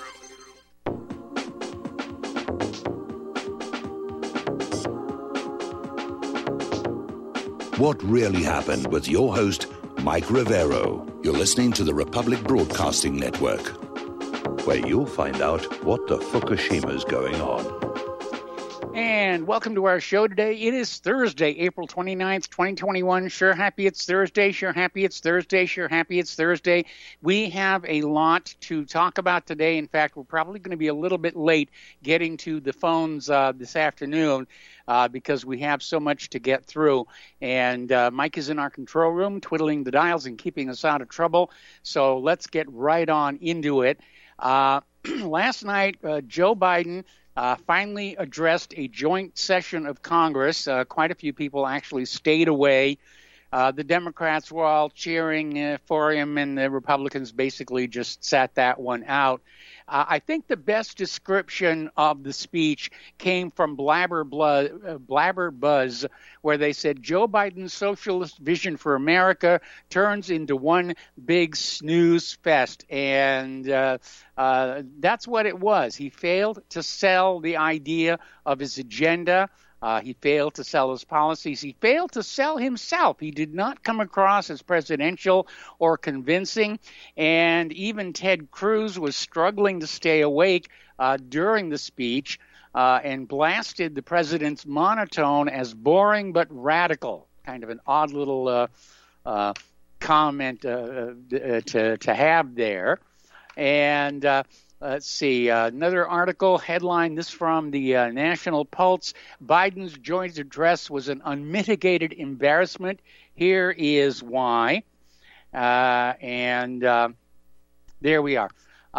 What Really Happened with your host, Mike Rivero. You're listening to the Republic Broadcasting Network, where you'll find out what the Fukushima's going on. And welcome to our show today. It is Thursday, April 29th, 2021. Sure happy it's Thursday. Sure happy it's Thursday. Sure happy it's Thursday. We have a lot to talk about today. In fact, we're probably going to be a little bit late getting to the phones this afternoon because we have so much to get through. And Mike is in our control room, twiddling the dials and keeping us out of trouble. So let's get right on into it. Last night, Joe Biden finally addressed a joint session of Congress. Quite a few people actually stayed away. The Democrats were all cheering for him, and the Republicans basically just sat that one out. I think the best description of the speech came from Blabberbuzz, where they said Joe Biden's socialist vision for America turns into one big snooze fest. And that's what it was. He failed to sell the idea of his agenda. He failed to sell his policies. He failed to sell himself. He did not come across as presidential or convincing. And even Ted Cruz was struggling to stay awake during the speech and blasted the president's monotone as boring but radical. Kind of an odd little comment to have there. And let's see, another article, headline, this from the National Pulse. Biden's joint address was an unmitigated embarrassment. Here is why. And there we are.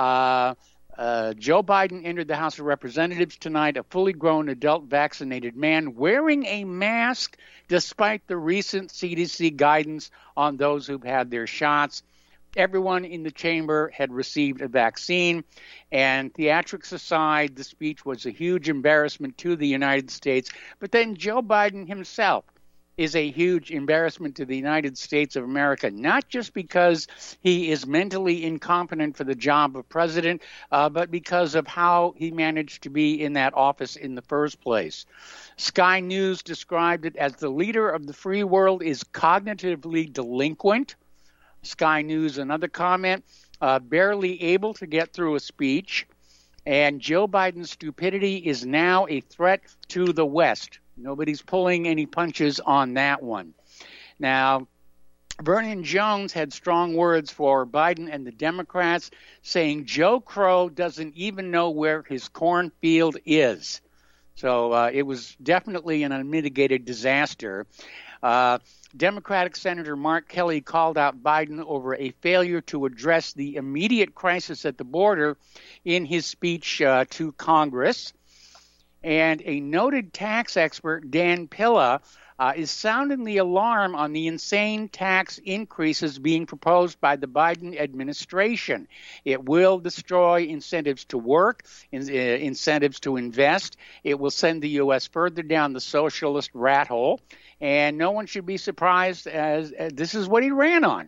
Joe Biden entered the House of Representatives tonight, a fully grown adult vaccinated man wearing a mask despite the recent CDC guidance on those who've had their shots. Everyone in the chamber had received a vaccine, and theatrics aside, the speech was a huge embarrassment to the United States. But then Joe Biden himself is a huge embarrassment to the United States of America, not just because he is mentally incompetent for the job of president, but because of how he managed to be in that office in the first place. Sky News described it as the leader of the free world is cognitively delinquent. Sky News, another comment, barely able to get through a speech, and Joe Biden's stupidity is now a threat to the West. Nobody's pulling any punches on that one. Now, Vernon Jones had strong words for Biden and the Democrats, saying Joe Crow doesn't even know where his cornfield is. So it was definitely an unmitigated disaster. Democratic Senator Mark Kelly called out Biden over a failure to address the immediate crisis at the border in his speech to Congress. And a noted tax expert, Dan Pilla, is sounding the alarm on the insane tax increases being proposed by the Biden administration. It will destroy incentives to work, incentives to invest. It will send the U.S. further down the socialist rat hole. And no one should be surprised as this is what he ran on.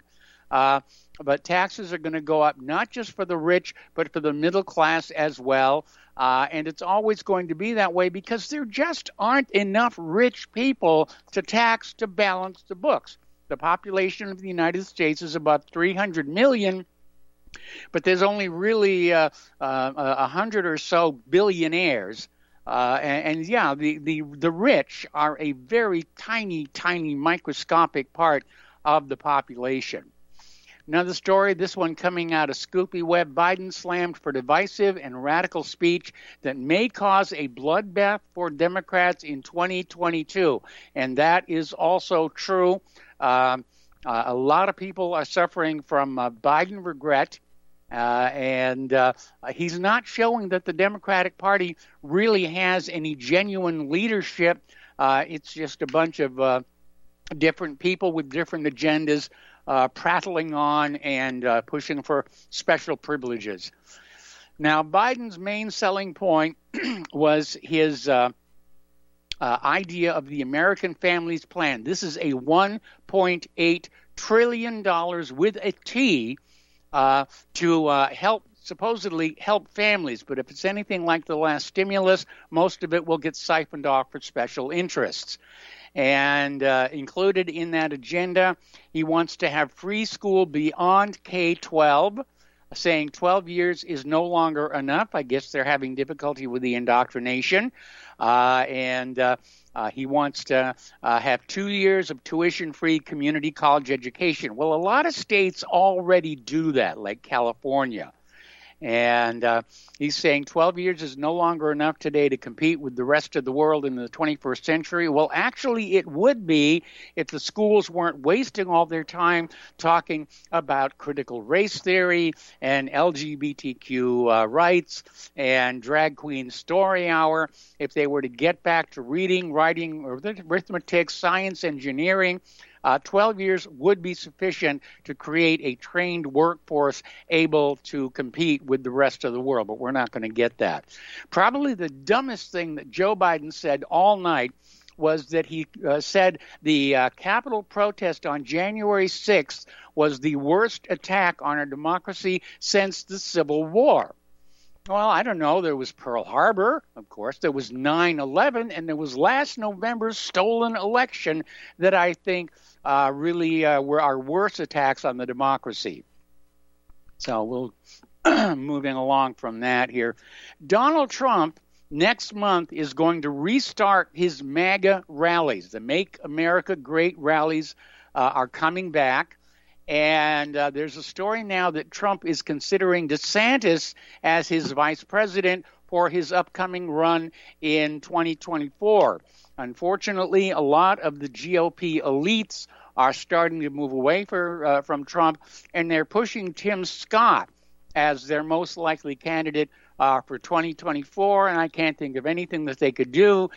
But taxes are going to go up not just for the rich, but for the middle class as well. And it's always going to be that way because there just aren't enough rich people to tax to balance the books. The population of the United States is about 300 million, but there's only really 100 or so billionaires. The rich are a very tiny microscopic part of the population. Another story, this one coming out of Scoopy Web. Biden slammed for divisive and radical speech that may cause a bloodbath for Democrats in 2022. And that is also true. A lot of people are suffering from Biden regret. And he's not showing that the Democratic Party really has any genuine leadership. It's just a bunch of different people with different agendas prattling on and pushing for special privileges. Now, Biden's main selling point was his idea of the American Families Plan. This is a $1.8 trillion with a T to help supposedly help families. But if it's anything like the last stimulus, most of it will get siphoned off for special interests. And included in that agenda, he wants to have free school beyond K-12, saying 12 years is no longer enough. I guess they're having difficulty with the indoctrination. He wants to have 2 years of tuition-free community college education. Well, a lot of states already do that, like California. And he's saying 12 years is no longer enough today to compete with the rest of the world in the 21st century. Well, actually, it would be if the schools weren't wasting all their time talking about critical race theory and LGBTQ rights and drag queen story hour. If they were to get back to reading, writing, arithmetic, science, engineering, 12 years would be sufficient to create a trained workforce able to compete with the rest of the world, but we're not going to get that. Probably the dumbest thing that Joe Biden said all night was that he said the Capitol protest on January 6th was the worst attack on our democracy since the Civil War. Well, I don't know. There was Pearl Harbor, of course. There was 9/11, and there was last November's stolen election that I think really were our worst attacks on the democracy. So we'll moving along from that here. Donald Trump next month is going to restart his MAGA rallies. The Make America Great rallies are coming back. And there's a story now that Trump is considering DeSantis as his vice president for his upcoming run in 2024. Unfortunately, a lot of the GOP elites are starting to move away from Trump, and they're pushing Tim Scott as their most likely candidate for 2024. And I can't think of anything that they could do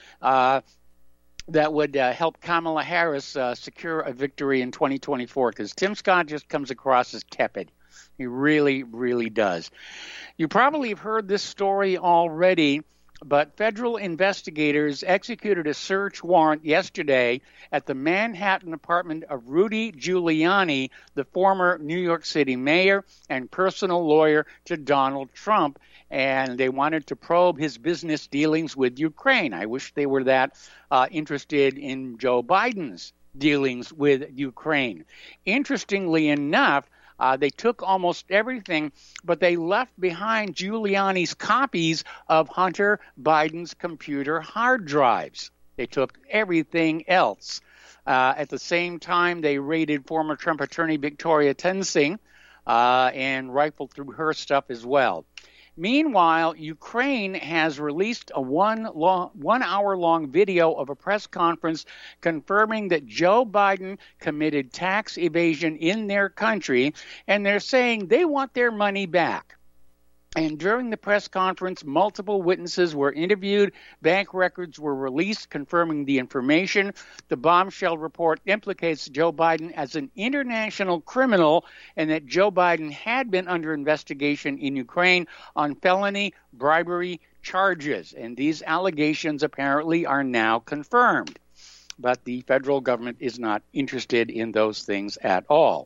that would help Kamala Harris secure a victory in 2024, because Tim Scott just comes across as tepid. He really, really does. You probably have heard this story already, but federal investigators executed a search warrant yesterday at the Manhattan apartment of Rudy Giuliani, the former New York City mayor and personal lawyer to Donald Trump, and they wanted to probe his business dealings with Ukraine. I wish they were that interested in Joe Biden's dealings with Ukraine. Interestingly enough, they took almost everything, but they left behind Giuliani's copies of Hunter Biden's computer hard drives. They took everything else. At the same time, they raided former Trump attorney Victoria Toensing and rifled through her stuff as well. Meanwhile, Ukraine has released a one-hour-long video of a press conference confirming that Joe Biden committed tax evasion in their country, and they're saying they want their money back. And during the press conference, multiple witnesses were interviewed. Bank records were released confirming the information. The bombshell report implicates Joe Biden as an international criminal and that Joe Biden had been under investigation in Ukraine on felony bribery charges. And these allegations apparently are now confirmed. But the federal government is not interested in those things at all.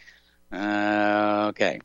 Okay.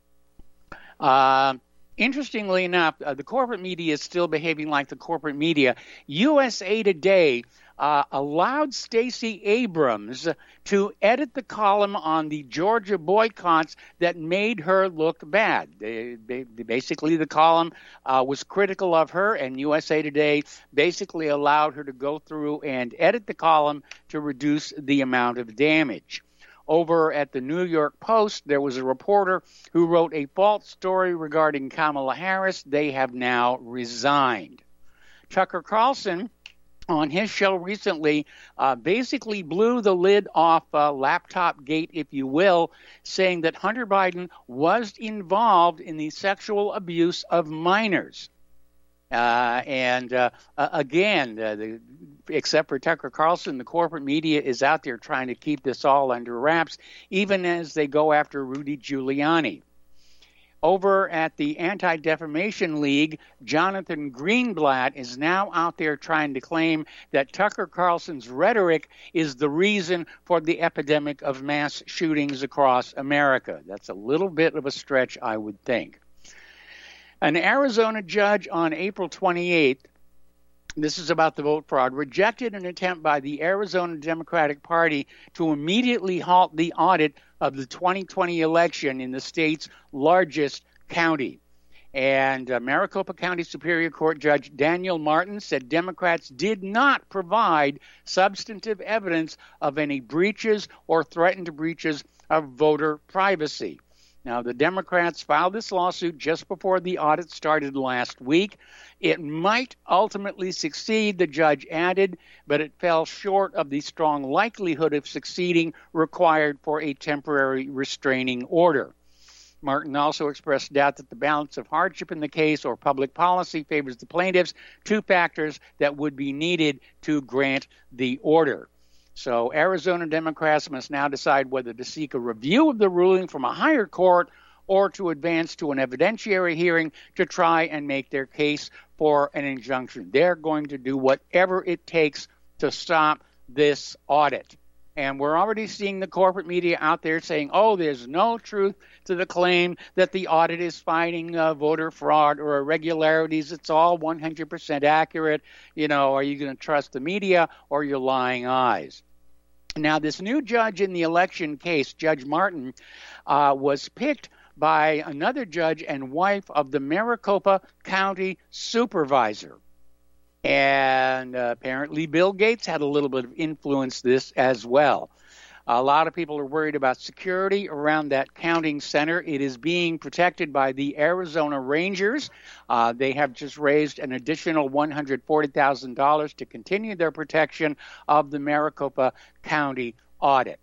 Interestingly enough, the corporate media is still behaving like the corporate media. USA Today allowed Stacey Abrams to edit the column on the Georgia boycotts that made her look bad. Basically, the column was critical of her, and USA Today basically allowed her to go through and edit the column to reduce the amount of damage. Over at the New York Post, there was a reporter who wrote a false story regarding Kamala Harris. They have now resigned. Tucker Carlson, on his show recently, basically blew the lid off Laptop Gate, if you will, saying that Hunter Biden was involved in the sexual abuse of minors. Again, except for Tucker Carlson, the corporate media is out there trying to keep this all under wraps, even as they go after Rudy Giuliani. Over at the Anti-Defamation League, Jonathan Greenblatt is now out there trying to claim that Tucker Carlson's rhetoric is the reason for the epidemic of mass shootings across America. That's a little bit of a stretch, I would think. An Arizona judge on April 28th, this is about the vote fraud, rejected an attempt by the Arizona Democratic Party to immediately halt the audit of the 2020 election in the state's largest county. And Maricopa County Superior Court Judge Daniel Martin said Democrats did not provide substantive evidence of any breaches or threatened breaches of voter privacy. Now, the Democrats filed this lawsuit just before the audit started last week. It might ultimately succeed, the judge added, but it fell short of the strong likelihood of succeeding required for a temporary restraining order. Martin also expressed doubt that the balance of hardship in the case or public policy favors the plaintiffs, two factors that would be needed to grant the order. So Arizona Democrats must now decide whether to seek a review of the ruling from a higher court or to advance to an evidentiary hearing to try and make their case for an injunction. They're going to do whatever it takes to stop this audit. And we're already seeing the corporate media out there saying, oh, there's no truth to the claim that the audit is finding voter fraud or irregularities. It's all 100% accurate. You know, are you going to trust the media or your lying eyes? Now, this new judge in the election case, Judge Martin, was picked by another judge and wife of the Maricopa County supervisor. And apparently Bill Gates had a little bit of influence this as well. A lot of people are worried about security around that counting center. It is being protected by the Arizona Rangers. They have just raised an additional $140,000 to continue their protection of the Maricopa County audit.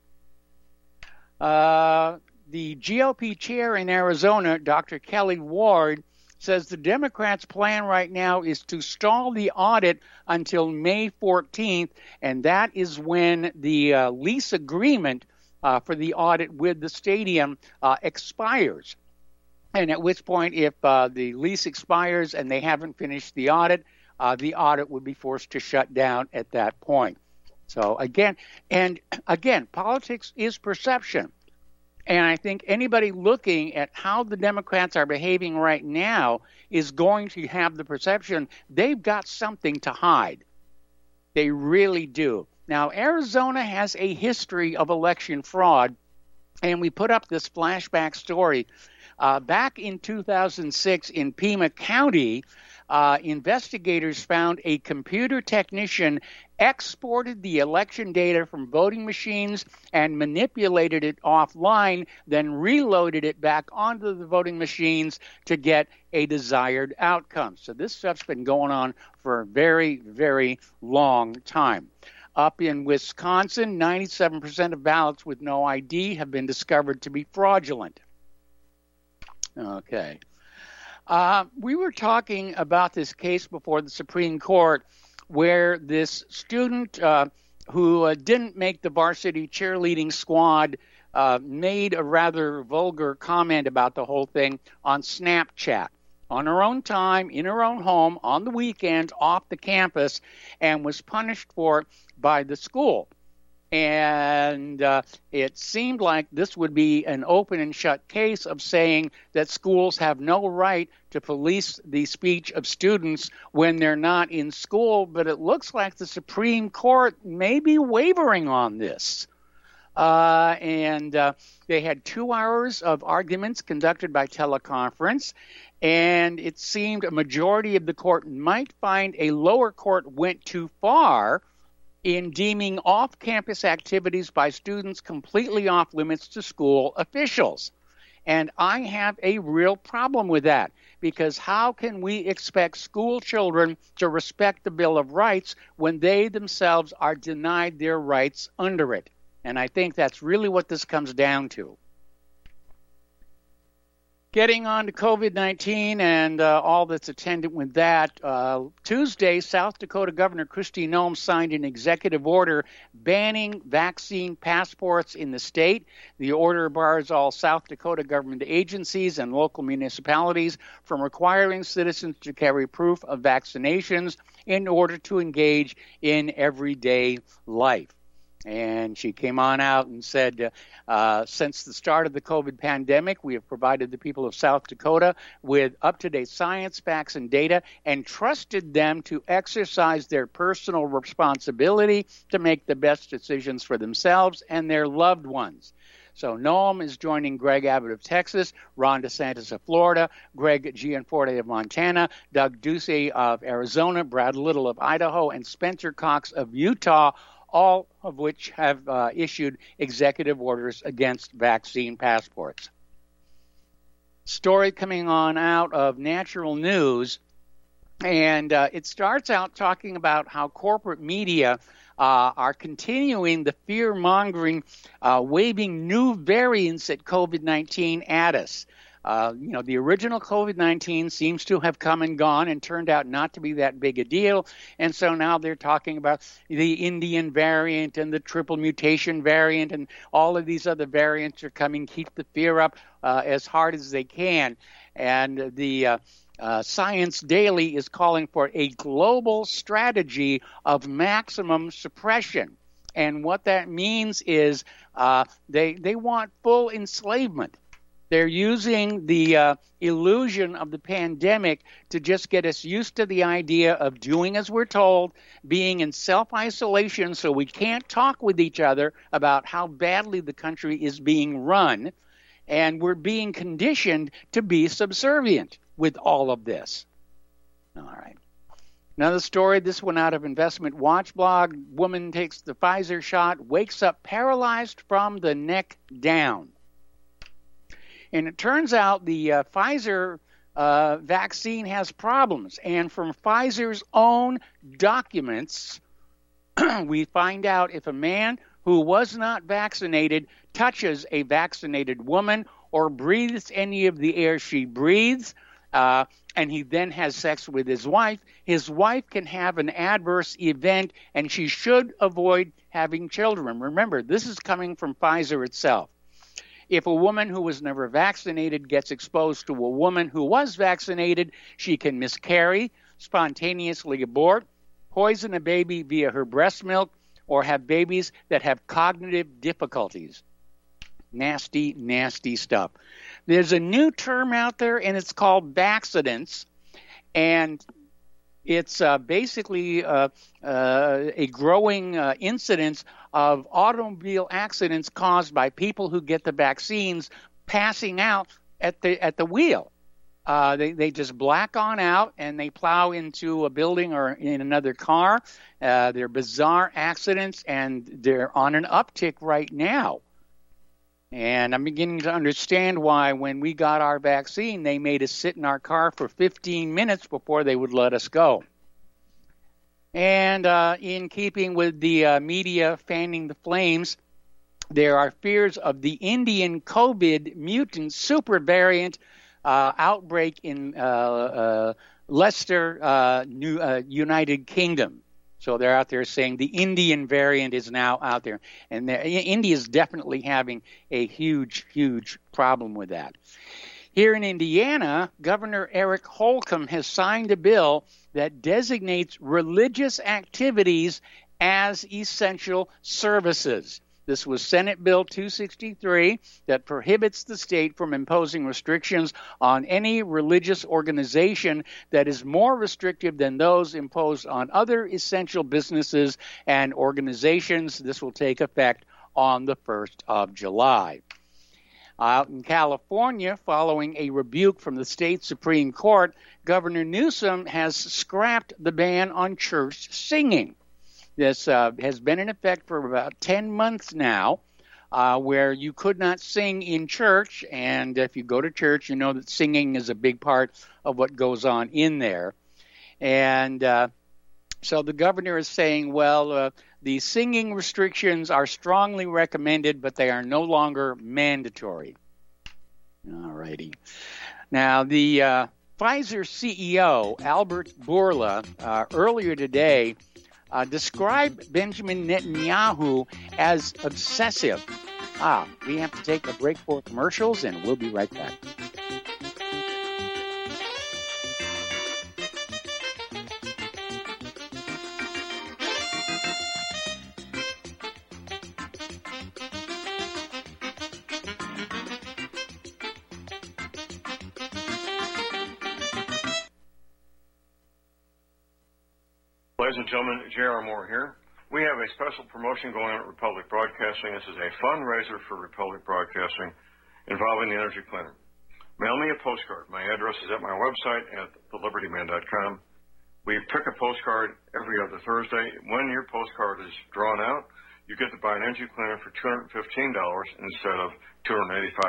The GOP chair in Arizona, Dr. Kelly Ward, says the Democrats' plan right now is to stall the audit until May 14th, and that is when the lease agreement for the audit with the stadium expires. And at which point, if the lease expires and they haven't finished the audit would be forced to shut down at that point. So again, politics is perception. And I think anybody looking at how the Democrats are behaving right now is going to have the perception they've got something to hide. They really do. Now, Arizona has a history of election fraud, and we put up this flashback story. Back in 2006 in Pima County, investigators found a computer technician exported the election data from voting machines and manipulated it offline, then reloaded it back onto the voting machines to get a desired outcome. So this stuff's been going on for a very, very long time. Up in Wisconsin, 97% of ballots with no ID have been discovered to be fraudulent. Okay. We were talking about this case before the Supreme Court where this student who didn't make the varsity cheerleading squad made a rather vulgar comment about the whole thing on Snapchat on her own time, in her own home, on the weekend, off the campus, and was punished for it by the school. And it seemed like this would be an open and shut case of saying that schools have no right to police the speech of students when they're not in school, but it looks like the Supreme Court may be wavering on this. And they had 2 hours of arguments conducted by teleconference, and it seemed a majority of the court might find a lower court went too far in deeming off-campus activities by students completely off limits to school officials. And I have a real problem with that, because how can we expect school children to respect the Bill of Rights when they themselves are denied their rights under it? And I think that's really what this comes down to. Getting on to COVID-19 and all that's attendant with that, Tuesday, South Dakota Governor Kristi Noem signed an executive order banning vaccine passports in the state. The order bars all South Dakota government agencies and local municipalities from requiring citizens to carry proof of vaccinations in order to engage in everyday life. And she came on out and said, since the start of the COVID pandemic, we have provided the people of South Dakota with up-to-date science, facts, and data, and trusted them to exercise their personal responsibility to make the best decisions for themselves and their loved ones. So Noam is joining Greg Abbott of Texas, Ron DeSantis of Florida, Greg Gianforte of Montana, Doug Ducey of Arizona, Brad Little of Idaho, and Spencer Cox of Utah, all of which have issued executive orders against vaccine passports. Story coming on out of Natural News, and it starts out talking about how corporate media are continuing the fear-mongering, waving new variants at COVID-19 at us. The original COVID-19 seems to have come and gone and turned out not to be that big a deal. And so now they're talking about the Indian variant and the triple mutation variant, and all of these other variants are coming, keep the fear up as hard as they can. And the Science Daily is calling for a global strategy of maximum suppression. And what that means is they want full enslavement. They're using the illusion of the pandemic to just get us used to the idea of doing as we're told, being in self-isolation so we can't talk with each other about how badly the country is being run, and we're being conditioned to be subservient with all of this. All right. Another story, this one out of Investment Watch blog. Woman takes the Pfizer shot, wakes up paralyzed from the neck down. And it turns out the Pfizer vaccine has problems. And from Pfizer's own documents, we find out if a man who was not vaccinated touches a vaccinated woman or breathes any of the air she breathes, and he then has sex with his wife can have an adverse event, and she should avoid having children. Remember, this is coming from Pfizer itself. If a woman who was never vaccinated gets exposed to a woman who was vaccinated, she can miscarry, spontaneously abort, poison a baby via her breast milk, or have babies that have cognitive difficulties. Nasty, nasty stuff. There's a new term out there, and it's called vaxxidants, and it's basically a growing incidence of automobile accidents caused by people who get the vaccines passing out at the wheel. They just black on out and they plow into a building or in another car. They're bizarre accidents, and they're on an uptick right now. And I'm beginning to understand why when we got our vaccine, they made us sit in our car for 15 minutes before they would let us go. And in keeping with the media fanning the flames, there are fears of the Indian COVID mutant super variant outbreak in Leicester, United Kingdom. So they're out there saying the Indian variant is now out there. And India is definitely having a huge, huge problem with that. Here in Indiana, Governor Eric Holcomb has signed a bill that designates religious activities as essential services. This was Senate Bill 263 that prohibits the state from imposing restrictions on any religious organization that is more restrictive than those imposed on other essential businesses and organizations. This will take effect on the 1st of July. Out in California, following a rebuke from the state Supreme Court, Governor Newsom has scrapped the ban on church singing. This has been in effect for about 10 months now, where you could not sing in church. And if you go to church, you know that singing is a big part of what goes on in there. And so the governor is saying, well, the singing restrictions are strongly recommended, but they are no longer mandatory. All righty. Now, the Pfizer CEO, Albert Bourla, earlier today, described Benjamin Netanyahu as obsessive. We have to take a break for commercials, and we'll be right back. Ladies and gentlemen, J.R. Moore here. We have a special promotion going on at Republic Broadcasting. This is a fundraiser for Republic Broadcasting involving the Energy Cleaner. Mail me a postcard. My address is at my website at thelibertyman.com. We pick a postcard every other Thursday. When your postcard is drawn out, you get to buy an Energy Cleaner for $215 instead of $285,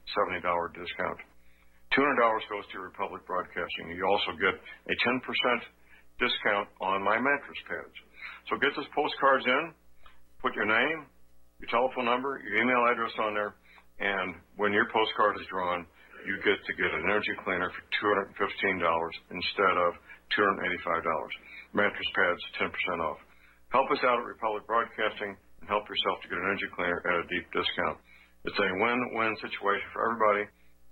$70 discount. $200 goes to Republic Broadcasting. You also get a 10% discount on my mattress pads. So get those postcards in, put your name, your telephone number, your email address on there, and when your postcard is drawn, you get to get an Energy Cleaner for $215 instead of $285. Mattress pads, 10% off. Help us out at Republic Broadcasting and help yourself to get an Energy Cleaner at a deep discount. It's a win-win situation for everybody.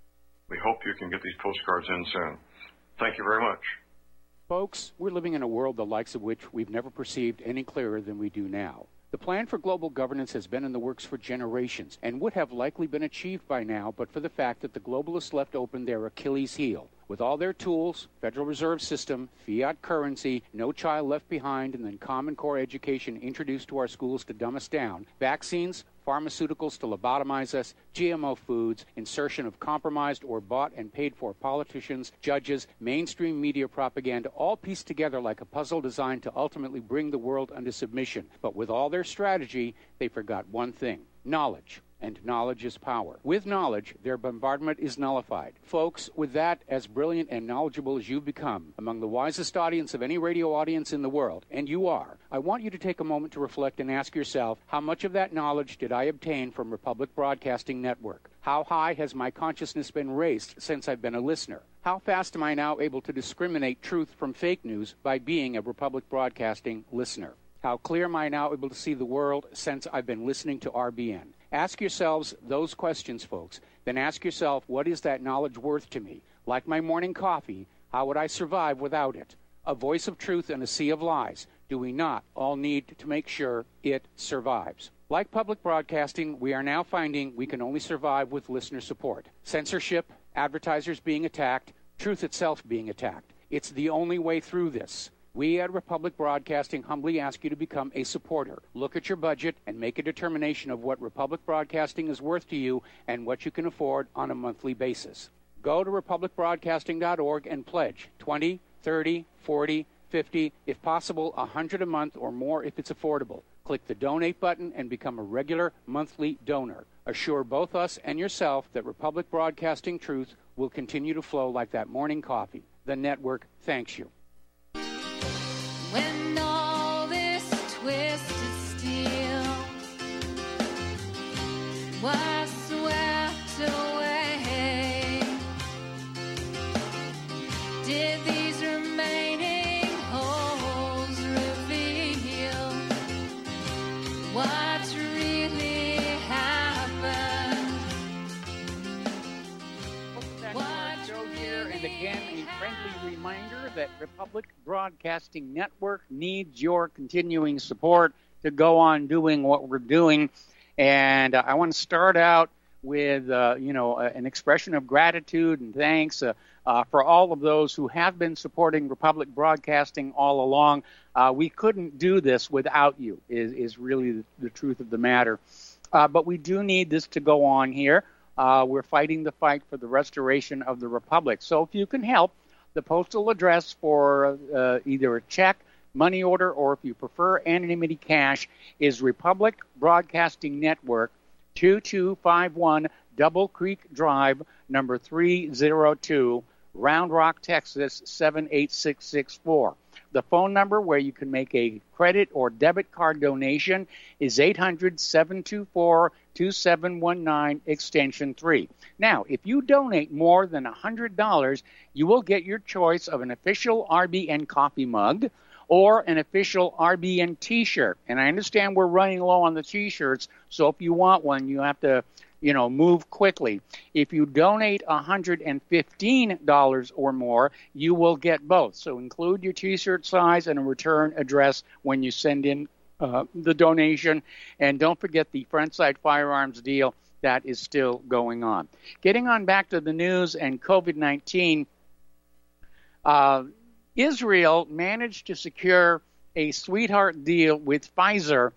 We hope you can get these postcards in soon. Thank you very much. Folks, we're living in a world the likes of which we've never perceived any clearer than we do now. The plan for global governance has been in the works for generations and would have likely been achieved by now but for the fact that the globalists left open their Achilles heel. With all their tools, Federal Reserve System, fiat currency, no child left behind, and then Common Core education introduced to our schools to dumb us down, vaccines, pharmaceuticals to lobotomize us, GMO foods, insertion of compromised or bought and paid for politicians, judges, mainstream media propaganda, all pieced together like a puzzle designed to ultimately bring the world under submission. But with all their strategy, they forgot one thing: knowledge. And knowledge is power. With knowledge, their bombardment is nullified. Folks, with that, as brilliant and knowledgeable as you've become, among the wisest audience of any radio audience in the world, and you are, I want you to take a moment to reflect and ask yourself, how much of that knowledge did I obtain from Republic Broadcasting Network? How high has my consciousness been raised since I've been a listener? How fast am I now able to discriminate truth from fake news by being a Republic Broadcasting listener? How clear am I now able to see the world since I've been listening to RBN? Ask yourselves those questions, folks. Then ask yourself, what is that knowledge worth to me? Like my morning coffee, how would I survive without it? A voice of truth in a sea of lies. Do we not all need to make sure it survives? Like public broadcasting, we are now finding we can only survive with listener support. Censorship, advertisers being attacked, truth itself being attacked. It's the only way through this. We at Republic Broadcasting humbly ask you to become a supporter. Look at your budget and make a determination of what Republic Broadcasting is worth to you and what you can afford on a monthly basis. Go to republicbroadcasting.org and pledge $20, $30, $40, $50, if possible, $100 a month or more if it's affordable. Click the donate button and become a regular monthly donor. Assure both us and yourself that Republic Broadcasting truth will continue to flow like that morning coffee. The network thanks you. When all this twisted steel was swept away, did these remaining holes reveal what really happened? And again, a friendly reminder that Republic Broadcasting Network needs your continuing support to go on doing what we're doing. And I want to start out with, an expression of gratitude and thanks for all of those who have been supporting Republic Broadcasting all along. We couldn't do this without you, is really the truth of the matter. But we do need this to go on here. We're fighting the fight for the restoration of the Republic. So if you can help, the postal address for either a check, money order, or if you prefer anonymity cash is Republic Broadcasting Network, 2251 Double Creek Drive, number 302, Round Rock, Texas, 78664. The phone number where you can make a credit or debit card donation is 800-724-2719, extension 3. Now, if you donate more than $100, you will get your choice of an official RBN coffee mug or an official RBN T-shirt. And I understand we're running low on the T-shirts, so if you want one, you have to move quickly. If you donate $115 or more, you will get both. So include your T-shirt size and a return address when you send in the donation. And don't forget the Frontside Firearms deal that is still going on. Getting on back to the news and COVID-19, Israel managed to secure a sweetheart deal with Pfizer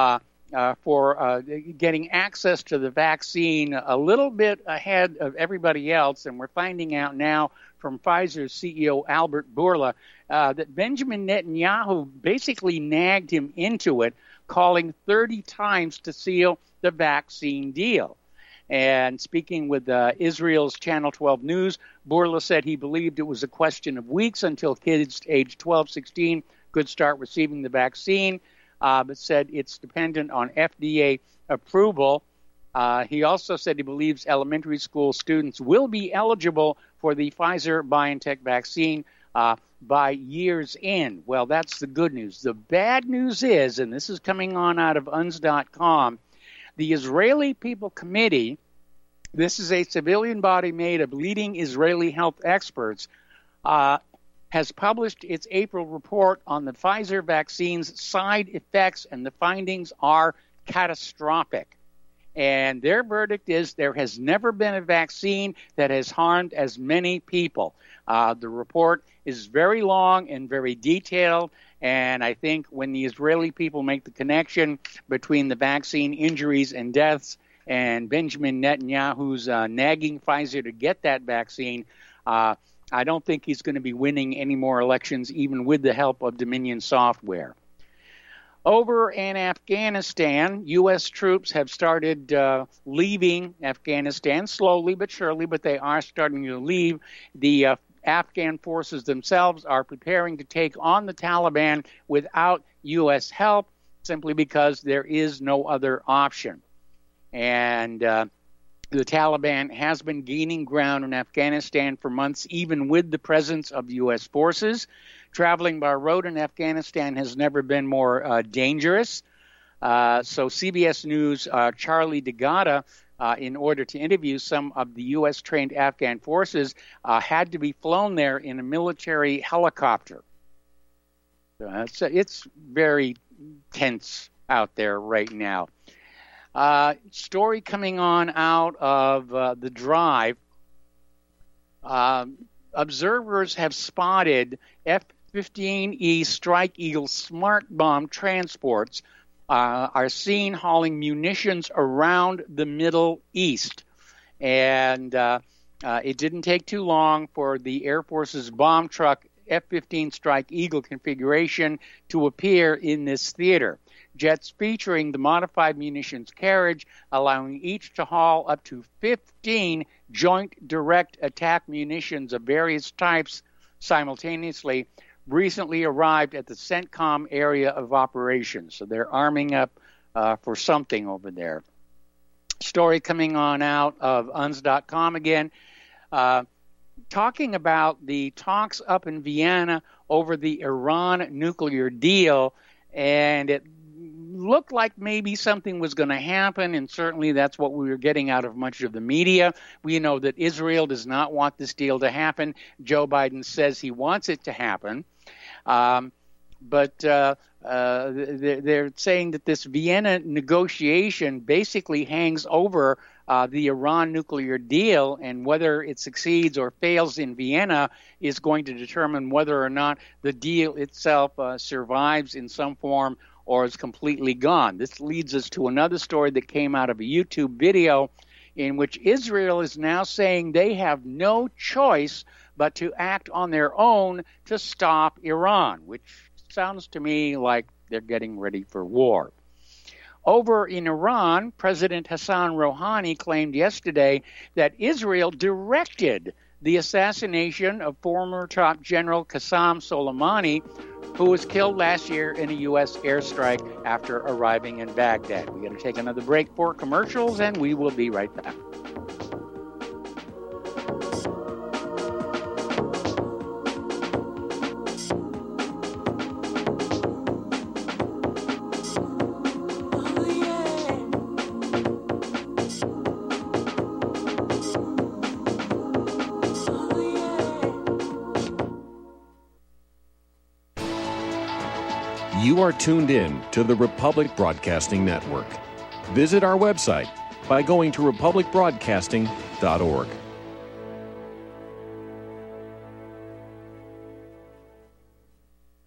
for getting access to the vaccine a little bit ahead of everybody else. And we're finding out now from Pfizer's CEO, Albert Bourla, that Benjamin Netanyahu basically nagged him into it, calling 30 times to seal the vaccine deal. And speaking with Israel's Channel 12 News, Bourla said he believed it was a question of weeks until kids aged 12, 16 could start receiving the vaccine, but said it's dependent on FDA approval. He also said he believes elementary school students will be eligible for the Pfizer-BioNTech vaccine by year's end. Well, that's the good news. The bad news is, and this is coming on out of UNS.com, the Israeli People Committee, this is a civilian body made of leading Israeli health experts, has published its April report on the Pfizer vaccine's side effects, and the findings are catastrophic. And their verdict is there has never been a vaccine that has harmed as many people. The report is very long and very detailed, and I think when the Israeli people make the connection between the vaccine injuries and deaths and Benjamin Netanyahu's nagging Pfizer to get that vaccine, I don't think he's going to be winning any more elections, even with the help of Dominion Software. Over in Afghanistan, U.S. troops have started leaving Afghanistan slowly but surely, but they are starting to leave. The Afghan forces themselves are preparing to take on the Taliban without U.S. help, simply because there is no other option. And the Taliban has been gaining ground in Afghanistan for months, even with the presence of U.S. forces. Traveling by road in Afghanistan has never been more dangerous. So CBS News' Charlie DeGatta, in order to interview some of the U.S.-trained Afghan forces, had to be flown there in a military helicopter. So it's very tense out there right now. Story coming on out of the Drive. Observers have spotted F-15E Strike Eagle smart bomb transports are seen hauling munitions around the Middle East. And it didn't take too long for the Air Force's bomb truck F-15 Strike Eagle configuration to appear in this theater. Jets featuring the modified munitions carriage, allowing each to haul up to 15 joint direct attack munitions of various types simultaneously, recently arrived at the CENTCOM area of operations. So they're arming up for something over there. Story coming on out of UNS.com again, talking about the talks up in Vienna over the Iran nuclear deal, and it looked like maybe something was going to happen, and certainly that's what we were getting out of much of the media. We know that Israel does not want this deal to happen. Joe Biden says he wants it to happen. But they're saying that this Vienna negotiation basically hangs over the Iran nuclear deal, and whether it succeeds or fails in Vienna is going to determine whether or not the deal itself survives in some form or is completely gone. This leads us to another story that came out of a YouTube video in which Israel is now saying they have no choice but to act on their own to stop Iran, which sounds to me like they're getting ready for war. Over in Iran, President Hassan Rouhani claimed yesterday that Israel directed the assassination of former top general Qasem Soleimani, who was killed last year in a U.S. airstrike after arriving in Baghdad. We're going to take another break for commercials, and we will be right back. You are tuned in to the Republic Broadcasting Network. Visit our website by going to republicbroadcasting.org.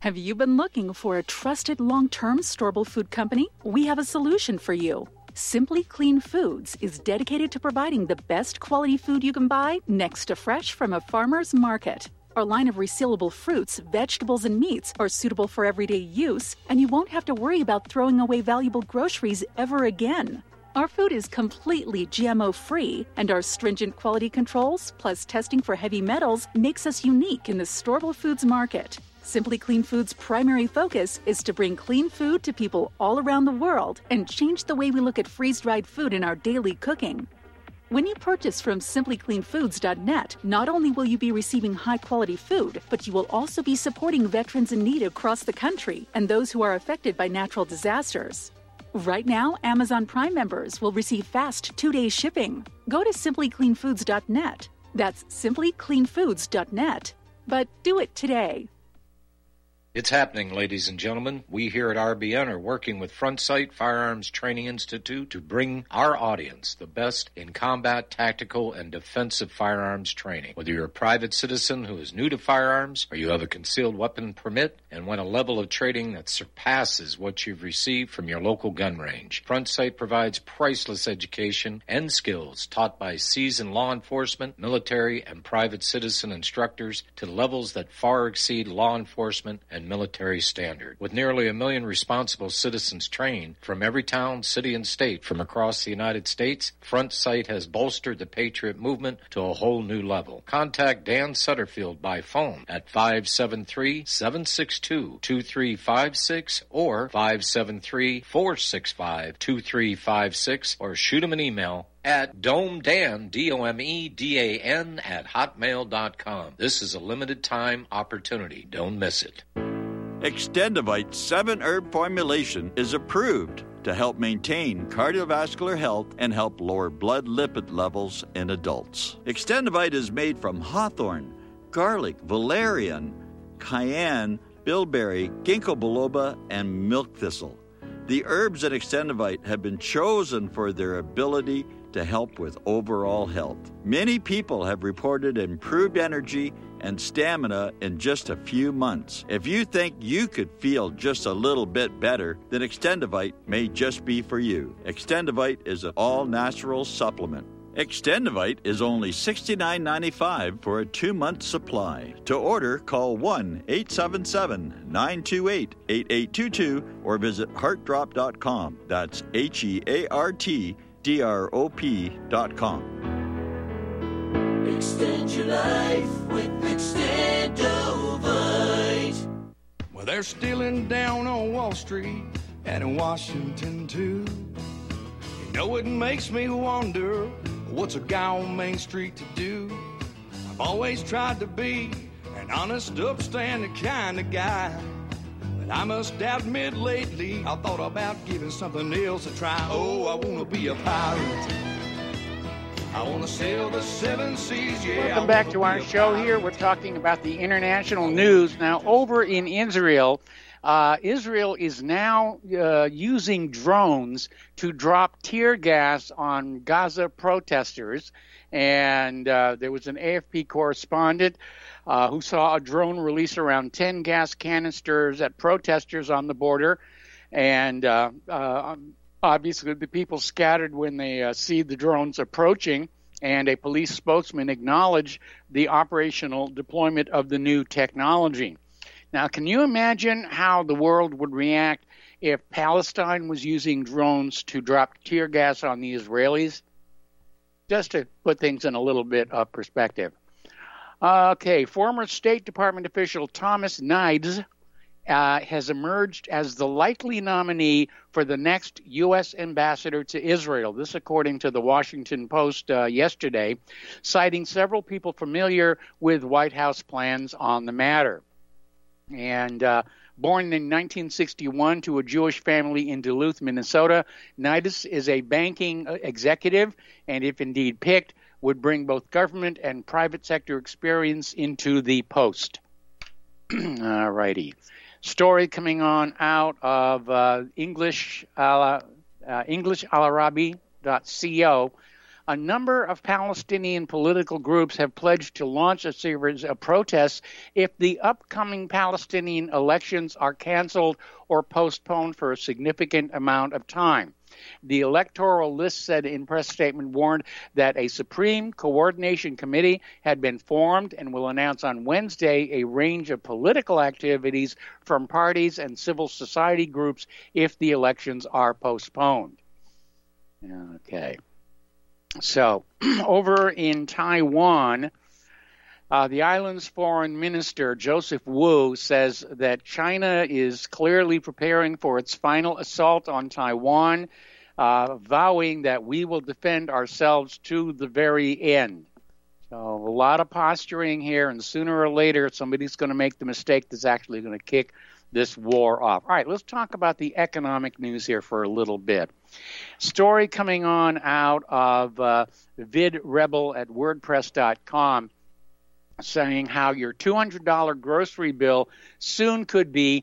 Have you been looking for a trusted long-term storable food company? We have a solution for you. Simply Clean Foods is dedicated to providing the best quality food you can buy next to fresh from a farmer's market. Our line of resealable fruits, vegetables, and meats are suitable for everyday use, and you won't have to worry about throwing away valuable groceries ever again. Our food is completely GMO-free, and our stringent quality controls, plus testing for heavy metals, makes us unique in the storable foods market. Simply Clean Foods' primary focus is to bring clean food to people all around the world and change the way we look at freeze-dried food in our daily cooking. When you purchase from simplycleanfoods.net, not only will you be receiving high-quality food, but you will also be supporting veterans in need across the country and those who are affected by natural disasters. Right now, Amazon Prime members will receive fast 2-day shipping. Go to simplycleanfoods.net. That's simplycleanfoods.net. But do it today. It's happening, ladies and gentlemen. We here at RBN are working with Front Sight Firearms Training Institute to bring our audience the best in combat, tactical, and defensive firearms training. Whether you're a private citizen who is new to firearms or you have a concealed weapon permit and want a level of training that surpasses what you've received from your local gun range, Front Sight provides priceless education and skills taught by seasoned law enforcement, military, and private citizen instructors to levels that far exceed law enforcement and military standard. With nearly 1 million responsible citizens trained from every town, city, and state from across the United States, Front Sight has bolstered the Patriot movement to a whole new level. Contact Dan Sutterfield by phone at 573-762-2356 or 573-465-2356 or shoot him an email at domedan, DOMEDAN, at hotmail.com. This is a limited time opportunity. Don't miss it. Extendivite 7-herb formulation is approved to help maintain cardiovascular health and help lower blood lipid levels in adults. Extendivite is made from hawthorn, garlic, valerian, cayenne, bilberry, ginkgo biloba, and milk thistle. The herbs in Extendivite have been chosen for their ability to help with overall health. Many people have reported improved energy and stamina in just a few months. If you think you could feel just a little bit better, then Extendivite may just be for you. Extendivite is an all-natural supplement. Extendivite is only $69.95 for a 2-month supply. To order, call 1-877-928-8822 or visit heartdrop.com. That's HEARTDROP.com. Extend your life with Extendivite. Well, they're stealing down on Wall Street and in Washington, too. You know, it makes me wonder, what's a guy on Main Street to do? I've always tried to be an honest, upstanding kind of guy. But I must admit lately, I thought about giving something else a try. Oh, I want to be a pirate. I want to sail the 7 seas, yeah. Welcome back to our show here. We're talking about the international news. Now, over in Israel, Israel is now using drones to drop tear gas on Gaza protesters. And there was an AFP correspondent who saw a drone release around 10 gas canisters at protesters on the border. And obviously, the people scattered when they see the drones approaching, and a police spokesman acknowledged the operational deployment of the new technology. Now, can you imagine how the world would react if Palestine was using drones to drop tear gas on the Israelis? Just to put things in a little bit of perspective. Okay, former State Department official Thomas Nides has emerged as the likely nominee for the next U.S. ambassador to Israel. This according to the Washington Post yesterday, citing several people familiar with White House plans on the matter. And born in 1961 to a Jewish family in Duluth, Minnesota, Nides is a banking executive, and if indeed picked, would bring both government and private sector experience into the post. All righty. Story coming on out of EnglishAlarabi.co. a number of Palestinian political groups have pledged to launch a series of protests if the upcoming Palestinian elections are canceled or postponed for a significant amount of time. The electoral list said in press statement warned that a Supreme Coordination Committee had been formed and will announce on Wednesday a range of political activities from parties and civil society groups if the elections are postponed. Okay. So, over in Taiwan, the island's foreign minister, Joseph Wu, says that China is clearly preparing for its final assault on Taiwan, vowing that we will defend ourselves to the very end. So a lot of posturing here, and sooner or later somebody's going to make the mistake that's actually going to kick this war off. All right, let's talk about the economic news here for a little bit. Story coming on out of VidRebel at WordPress.com, saying how your $200 grocery bill soon could be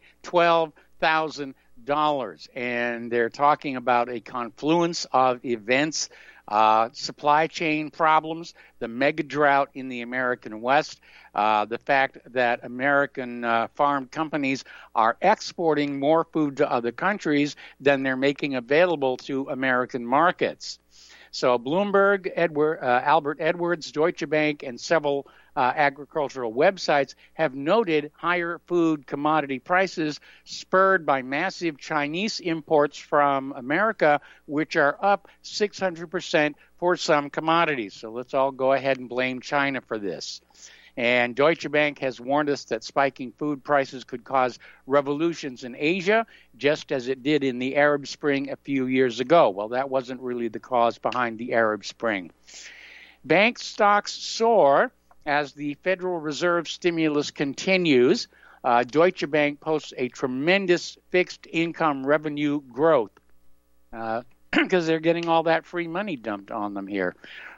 $12,000. And they're talking about a confluence of events, supply chain problems, the mega drought in the American West, the fact that American farm companies are exporting more food to other countries than they're making available to American markets. So Bloomberg, Albert Edwards, Deutsche Bank, and several agricultural websites have noted higher food commodity prices spurred by massive Chinese imports from America, which are up 600% for some commodities. So let's all go ahead and blame China for this. And Deutsche Bank has warned us that spiking food prices could cause revolutions in Asia, just as it did in the Arab Spring a few years ago. Well, that wasn't really the cause behind the Arab Spring. Bank stocks soar as the Federal Reserve stimulus continues. Deutsche Bank posts a tremendous fixed income revenue growth because they're getting all that free money dumped on them here.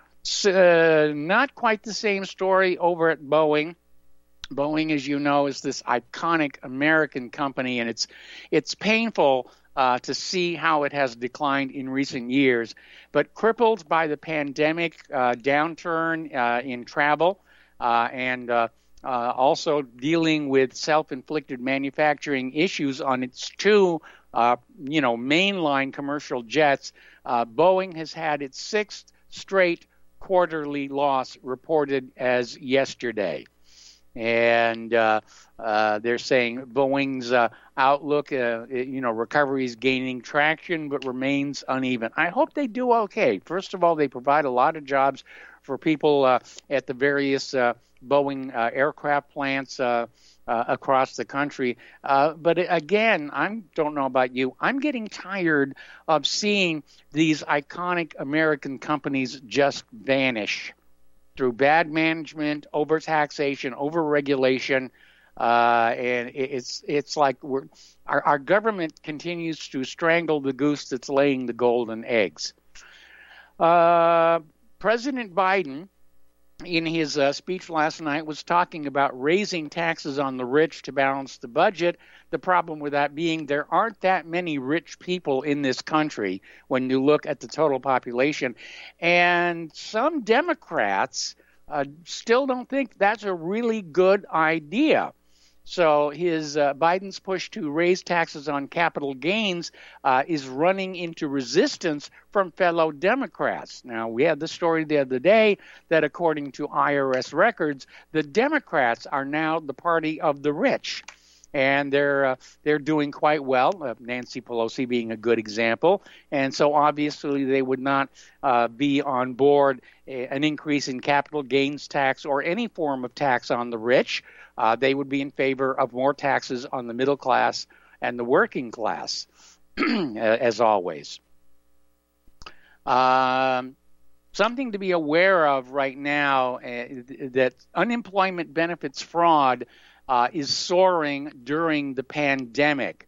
Not quite the same story over at Boeing. Boeing, as you know, is this iconic American company, and it's painful to see how it has declined in recent years. But crippled by the pandemic, downturn in travel, and also dealing with self-inflicted manufacturing issues on its two, mainline commercial jets, Boeing has had its sixth straight quarterly loss reported as yesterday. And they're saying Boeing's outlook, recovery is gaining traction but remains uneven. I hope they do okay. First of all, they provide a lot of jobs for people at the various Boeing aircraft plants across the country. But again, I don't know about you, I'm getting tired of seeing these iconic American companies just vanish through bad management, overtaxation, overregulation, and it's like our government continues to strangle the goose that's laying the golden eggs. President Biden, in his speech last night, was talking about raising taxes on the rich to balance the budget. The problem with that being there aren't that many rich people in this country when you look at the total population. And some Democrats still don't think that's a really good idea. So Biden's push to raise taxes on capital gains is running into resistance from fellow Democrats. Now, we had the story the other day that according to IRS records, the Democrats are now the party of the rich. And they're doing quite well, Nancy Pelosi being a good example. And so obviously they would not be on board an increase in capital gains tax or any form of tax on the rich. They would be in favor of more taxes on the middle class and the working class, as always. Something to be aware of right now, that unemployment benefits fraud is soaring during the pandemic.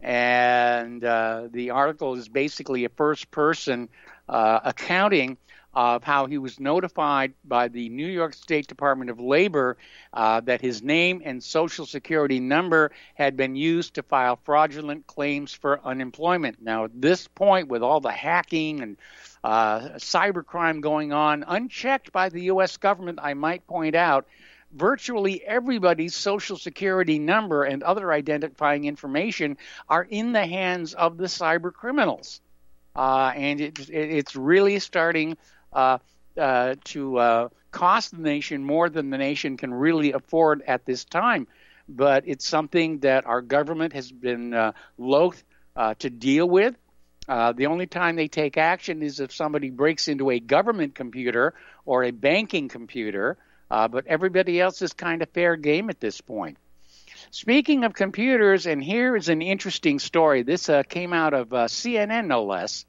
And the article is basically a first-person accounting of how he was notified by the New York State Department of Labor that his name and Social Security number had been used to file fraudulent claims for unemployment. Now, at this point, with all the hacking and cybercrime going on, unchecked by the U.S. government, I might point out, virtually everybody's Social Security number and other identifying information are in the hands of the cyber criminals. And it's really starting to cost the nation more than the nation can really afford at this time. But it's something that our government has been loath to deal with. The only time they take action is if somebody breaks into a government computer or a banking computer, but everybody else is kind of fair game at this point. Speaking of computers, and here is an interesting story. This came out of CNN, no less.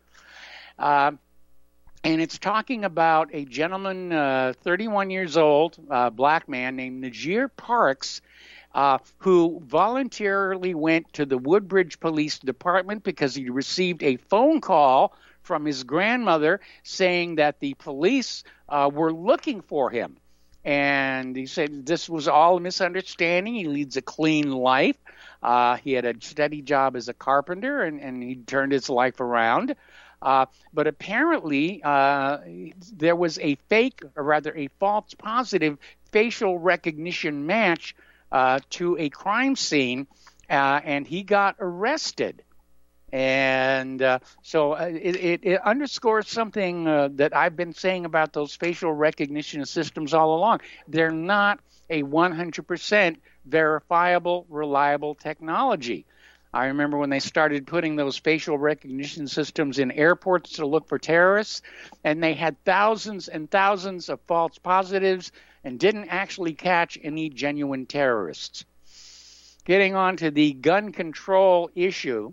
And it's talking about a gentleman, 31 years old, black man named Najir Parks, who voluntarily went to the Woodbridge Police Department because he received a phone call from his grandmother saying that the police were looking for him. And he said this was all a misunderstanding. He leads a clean life. He had a steady job as a carpenter, and he turned his life around. But apparently there was a fake, or rather a false positive facial recognition match to a crime scene, and he got arrested. And so it underscores something that I've been saying about those facial recognition systems all along. They're not a 100% verifiable, reliable technology. I remember when they started putting those facial recognition systems in airports to look for terrorists, and they had thousands and thousands of false positives and didn't actually catch any genuine terrorists. Getting on to the gun control issue,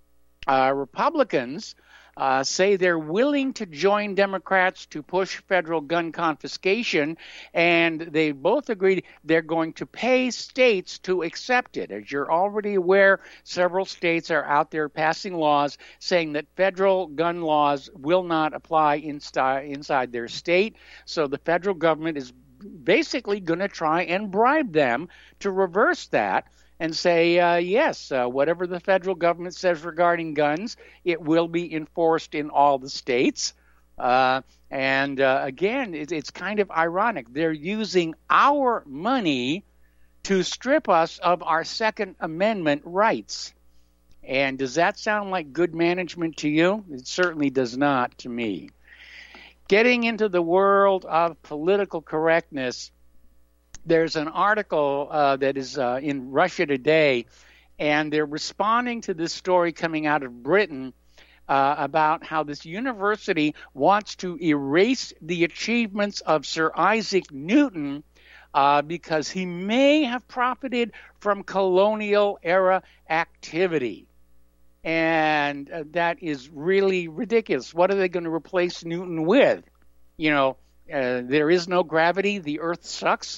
Republicans say they're willing to join Democrats to push federal gun confiscation, and they both agreed they're going to pay states to accept it. As you're already aware, several states are out there passing laws saying that federal gun laws will not apply inside their state, so the federal government is basically going to try and bribe them to reverse that and say, yes, whatever the federal government says regarding guns, it will be enforced in all the states. And again, it's kind of ironic. They're using our money to strip us of our Second Amendment rights. And does that sound like good management to you? It certainly does not to me. Getting into the world of political correctness, there's an article that is in Russia Today, and they're responding to this story coming out of Britain about how this university wants to erase the achievements of Sir Isaac Newton because he may have profited from colonial-era activity. And that is really ridiculous. What are they going to replace Newton with? You know, there is no gravity, the Earth sucks.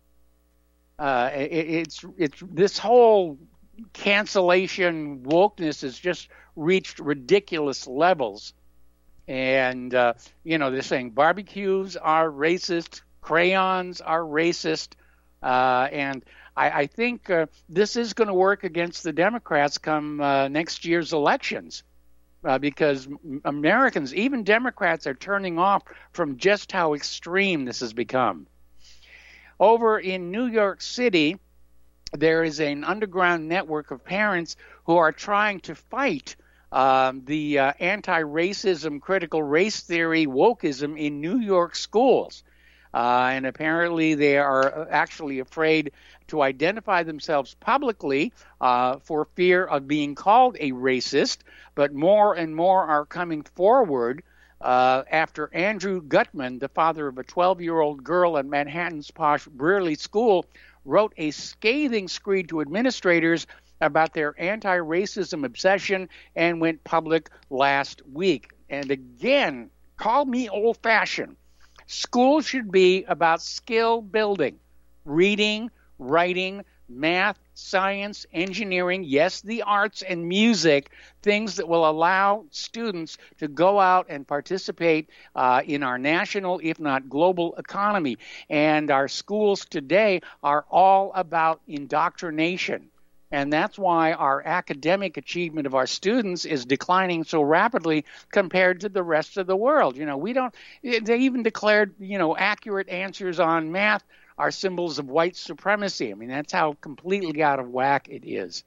It's this whole cancellation wokeness has just reached ridiculous levels. And, they're saying barbecues are racist, crayons are racist, and I think this is going to work against the Democrats come next year's elections because Americans, even Democrats, are turning off from just how extreme this has become. Over in New York City, there is an underground network of parents who are trying to fight the anti-racism, critical race theory, wokeism in New York schools. And apparently they are actually afraid to identify themselves publicly for fear of being called a racist, but more and more are coming forward after Andrew Gutman, the father of a 12-year-old girl at Manhattan's posh Brearley School, wrote a scathing screed to administrators about their anti-racism obsession and went public last week. And again, call me old-fashioned. School should be about skill building, reading, writing, math, science, engineering, yes, the arts and music, things that will allow students to go out and participate in our national, if not global, economy. And our schools today are all about indoctrination. And that's why our academic achievement of our students is declining so rapidly compared to the rest of the world. They even declared, accurate answers on math are symbols of white supremacy. I mean, that's how completely out of whack it is.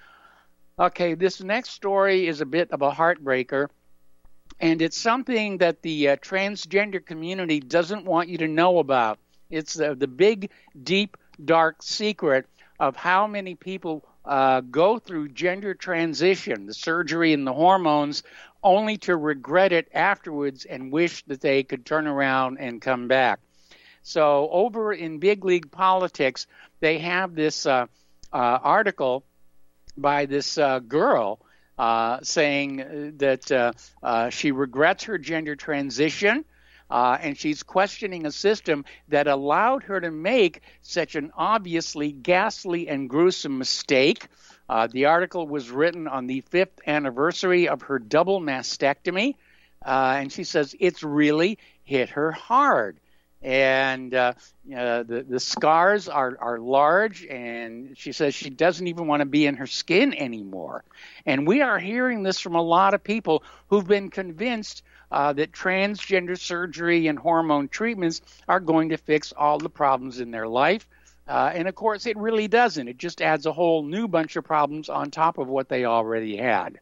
Okay, this next story is a bit of a heartbreaker, and it's something that the transgender community doesn't want you to know about. It's the big, deep, dark secret of how many people go through gender transition, the surgery and the hormones, only to regret it afterwards and wish that they could turn around and come back. So over in Big League Politics, they have this article by this girl saying that she regrets her gender transition, and she's questioning a system that allowed her to make such an obviously ghastly and gruesome mistake. The article was written on the 5th anniversary of her double mastectomy, and she says it's really hit her hard. And the scars are large, and she says she doesn't even want to be in her skin anymore. And we are hearing this from a lot of people who've been convinced that transgender surgery and hormone treatments are going to fix all the problems in their life. And, of course, it really doesn't. It just adds a whole new bunch of problems on top of what they already had.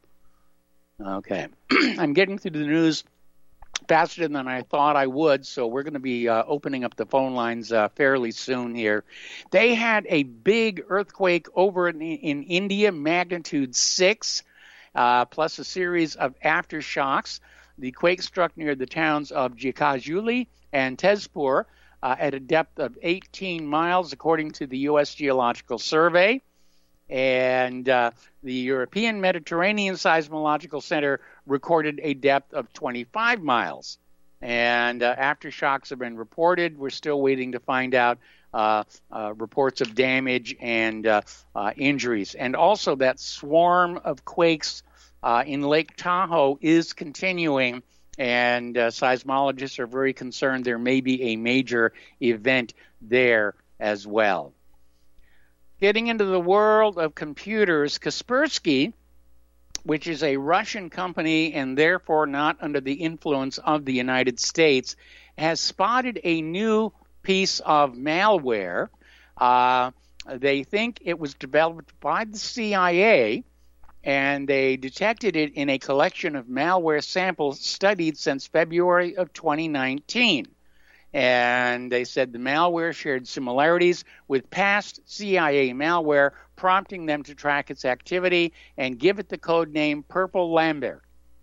Okay. I'm getting through the news faster than I thought I would, so we're going to be opening up the phone lines fairly soon here. They had a big earthquake over in India, magnitude 6, plus a series of aftershocks. The quake struck near the towns of Jikajuli and Tezpur at a depth of 18 miles, according to the U.S. Geological Survey. And the European Mediterranean Seismological Center recorded a depth of 25 miles. And aftershocks have been reported. We're still waiting to find out reports of damage and injuries. And also that swarm of quakes in Lake Tahoe is continuing, and seismologists are very concerned there may be a major event there as well. Getting into the world of computers, Kaspersky, which is a Russian company and therefore not under the influence of the United States, has spotted a new piece of malware. They think it was developed by the CIA, and they detected it in a collection of malware samples studied since February of 2019. And they said the malware shared similarities with past CIA malware, prompting them to track its activity and give it the code name Purple Lambert.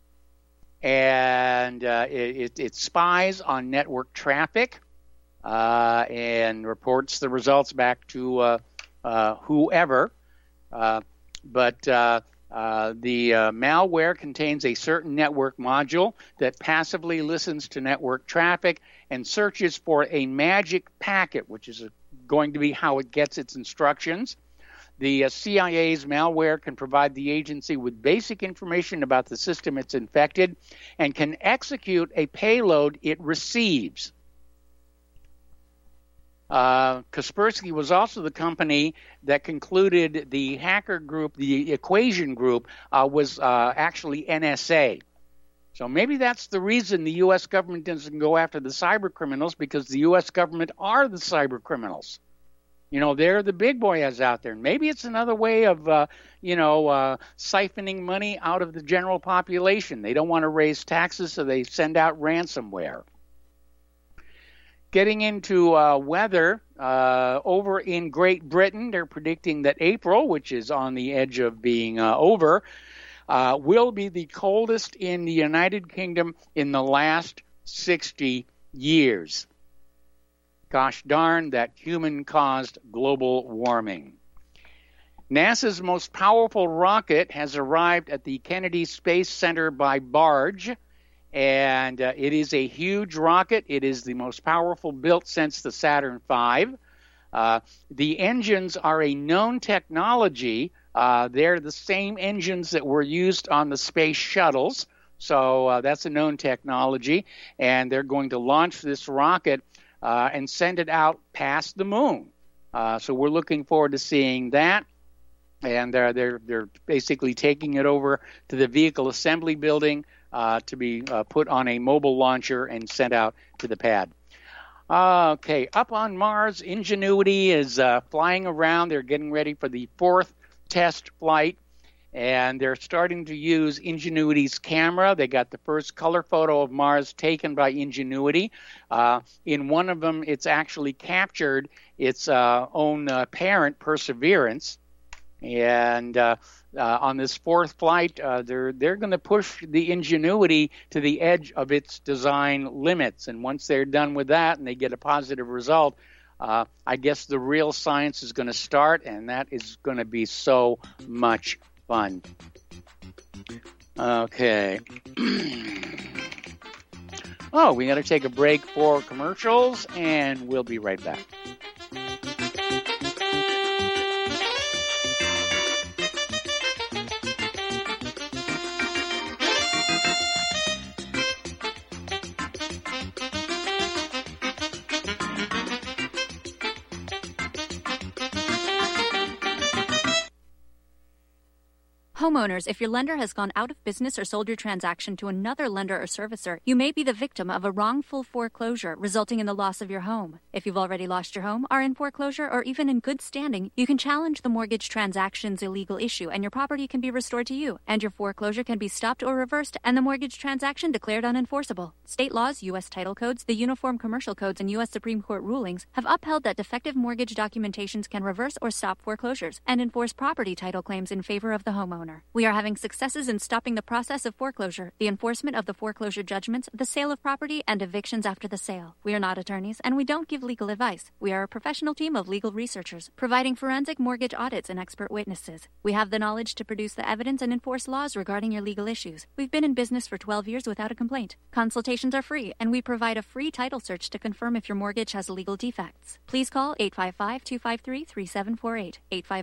And it spies on network traffic and reports the results back to whoever. But the malware contains a certain network module that passively listens to network traffic and searches for a magic packet, which is going to be how it gets its instructions. The CIA's malware can provide the agency with basic information about the system it's infected and can execute a payload it receives. Kaspersky was also the company that concluded the hacker group, the Equation group, was actually NSA. So maybe that's the reason the U.S. government doesn't go after the cyber criminals, because the U.S. government are the cyber criminals. They're the big boys out there. Maybe it's another way of, siphoning money out of the general population. They don't want to raise taxes, so they send out ransomware. Getting into weather, over in Great Britain, they're predicting that April, which is on the edge of being over, will be the coldest in the United Kingdom in the last 60 years. Gosh darn, that human-caused global warming. NASA's most powerful rocket has arrived at the Kennedy Space Center by barge. And it is a huge rocket. It is the most powerful built since the Saturn V. The engines are a known technology. They're the same engines that were used on the space shuttles. So that's a known technology. And they're going to launch this rocket and send it out past the moon. So we're looking forward to seeing that. And they're basically taking it over to the vehicle assembly building to be put on a mobile launcher and sent out to the pad. Okay, up on Mars, Ingenuity is flying around. They're getting ready for the 4th test flight, and they're starting to use Ingenuity's camera. They got the first color photo of Mars taken by Ingenuity. In one of them, it's actually captured its own parent, Perseverance. And on this 4th flight, they're going to push the Ingenuity to the edge of its design limits. And once they're done with that and they get a positive result, I guess the real science is going to start, and that is going to be so much fun. Okay. Oh, we got to take a break for commercials, and we'll be right back. Homeowners, if your lender has gone out of business or sold your transaction to another lender or servicer, you may be the victim of a wrongful foreclosure, resulting in the loss of your home. If you've already lost your home, are in foreclosure, or even in good standing, you can challenge the mortgage transaction's illegal issue, and your property can be restored to you, and your foreclosure can be stopped or reversed, and the mortgage transaction declared unenforceable. State laws, U.S. title codes, the Uniform Commercial Codes, and U.S. Supreme Court rulings have upheld that defective mortgage documentations can reverse or stop foreclosures and enforce property title claims in favor of the homeowner. We are having successes in stopping the process of foreclosure, the enforcement of the foreclosure judgments, the sale of property, and evictions after the sale. We are not attorneys, and we don't give legal advice. We are a professional team of legal researchers, providing forensic mortgage audits and expert witnesses. We have the knowledge to produce the evidence and enforce laws regarding your legal issues. We've been in business for 12 years without a complaint. Consultations are free, and we provide a free title search to confirm if your mortgage has legal defects. Please call 855-253-3748.